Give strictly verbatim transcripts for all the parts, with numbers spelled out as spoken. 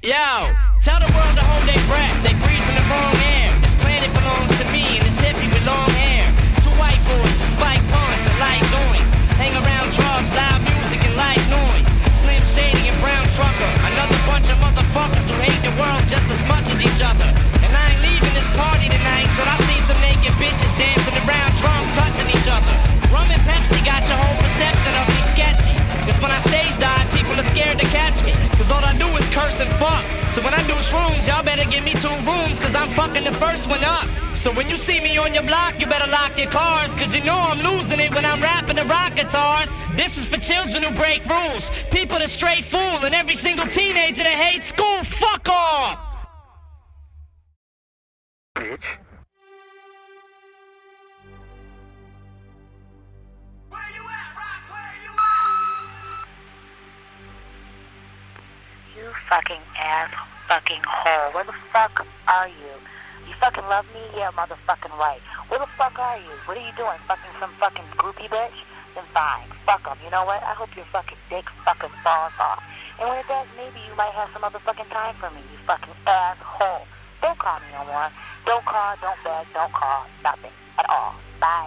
Yo, tell the world to hold their breath. They breathe in the wrong air. This planet belongs to me and this hippie with long hair. Two white boys, a spike punch, a light noise. Hang around drugs, loud music and light noise. Slim Shady and Brown Trucker. Another bunch of motherfuckers who hate the world just as much as each other. And I ain't leaving this party tonight till I see some naked bitches dancing around drunk, touching each other. Rum and Pepsi got your whole perception of me sketchy. Cause when I stage dive, people are scared to catch me. Cause all I do is curse and fuck. So when I do shrooms, y'all better give me two rooms. Cause I'm fucking the first one up. So when you see me on your block, you better lock your cars. Cause you know I'm losing it when I'm rapping the rock guitars. This is for children who break rules. People that straight fool. And every single teenager that hates school, fuck off! Bitch. You fucking ass fucking hole. Where the fuck are you? You fucking love me? Yeah, motherfucking right. Where the fuck are you? What are you doing? Fucking some fucking groupie bitch? Then fine. Fuck them. You know what? I hope your fucking dick fucking falls off. And when it does, maybe you might have some motherfucking time for me, you fucking asshole. Don't call me no more. Don't call, don't beg, don't call. Nothing. At all. Bye.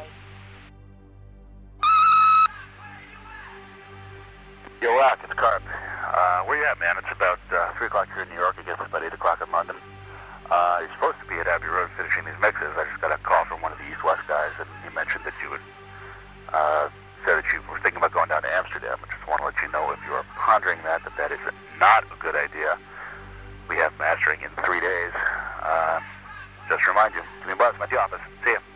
Yo, Rock, it's Carp. Uh, where you at, man? It's about uh, three o'clock here in New York. I guess it's about eight o'clock in London. Uh, you're supposed to be at Abbey Road finishing these mixes. I just got a call from one of the East-West guys, and he mentioned that you would, uh, said that you were thinking about going down to Amsterdam. I just want to let you know if you are pondering that, that that is not a good idea. We have mastering in three days. Uh, just to remind you, give me a buzz. I'm at the office. See ya.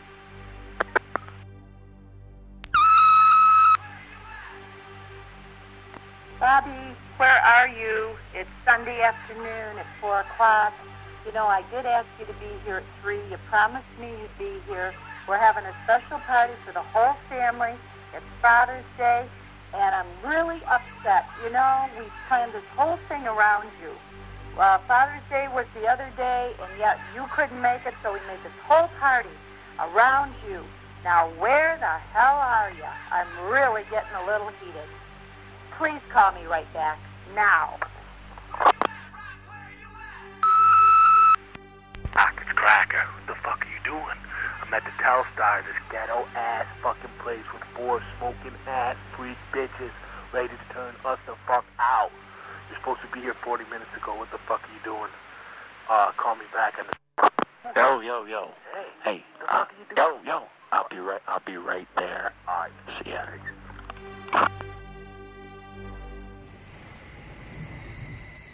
Bobby, where are you? It's Sunday afternoon at four o'clock. You know, I did ask you to be here at three. You promised me you'd be here. We're having a special party for the whole family. It's Father's Day, and I'm really upset. You know, we planned this whole thing around you. Well, Father's Day was the other day, and yet you couldn't make it, so we made this whole party around you. Now, where the hell are you? I'm really getting a little heated. Please call me right back, now. Doc, it's Cracker. What the fuck are you doing? I'm at the Telstar, this ghetto-ass fucking place with four smoking ass freak bitches ready to turn us the fuck out. You're supposed to be here forty minutes ago. What the fuck are you doing? Uh, call me back in the... Yo, yo, yo. Hey, Hey, what the uh, fuck are you doing? yo, yo. I'll be right, I'll be right there. Alright. See ya.